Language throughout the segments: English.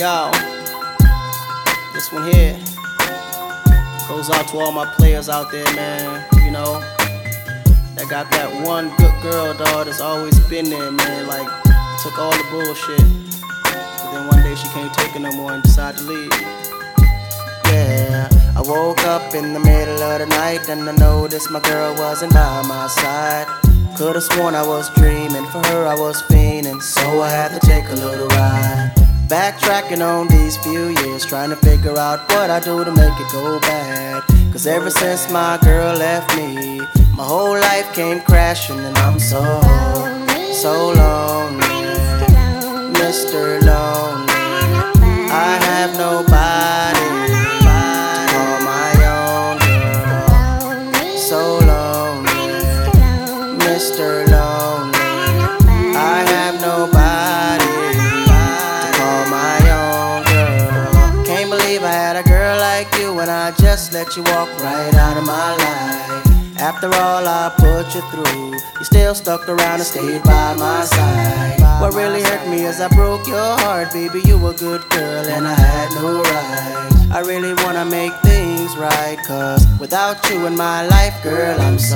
Yo, this one here goes out to all my players out there, man. You know, that got that one good girl, dog, that's always been there, man. Like, took all the bullshit, but then one day she can't take it no more and decided to leave. Yeah, I woke up in the middle of the night and I noticed my girl wasn't by my side. Could've sworn I was dreaming, for her I was fiending, so I had to take a little ride. Backtracking on these few years, trying to figure out what I do to make it go bad. Cause ever since my girl left me, my whole life came crashing and I'm so lonely, Mr. Lonely. I have nobody to call my own girl. So lonely, Mr. Lonely. I have nobody to call my own girl. Can't believe I had a girl like you and I just let you walk right out of my life. After all I put you through, you still stuck around and stayed by my side. What really hurt me is I broke your heart, baby. You were a good girl and I had no right. I really wanna make things right, cause without you in my life, girl, I'm so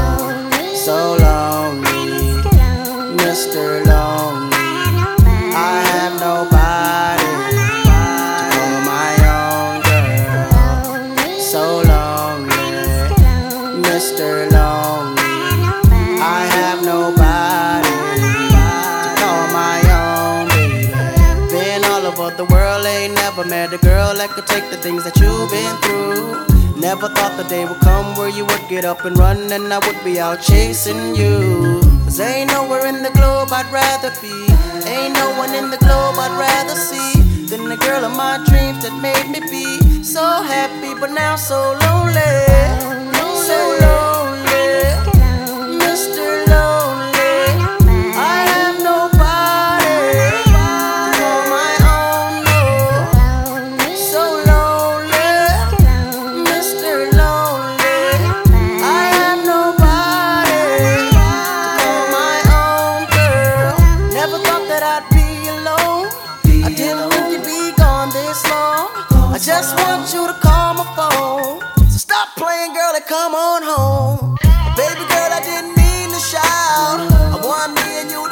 lonely, Mr. Lonely. I have nobody to call my own girl. So lonely, Mr. Lonely. I have nobody to call my own, baby. Been all over the world, ain't never met a girl that could take the things that you've been through. Never thought the day would come where you would get up and run and I would be out chasing you. Cause ain't nowhere in the globe I'd rather be, ain't no one in the globe I'd rather see than the girl of my dreams that made me be so happy but now so lonely. So lonely, Mr. Lonely. I have nobody to call my own, no. So lonely, Mr. Lonely. I have nobody to call my own girl. Never thought that I'd be alone. I didn't think you'd be gone this long. I just want you to call my phone. So stop playing, girl, and come on home. Baby girl, I didn't mean to shout. I want me and you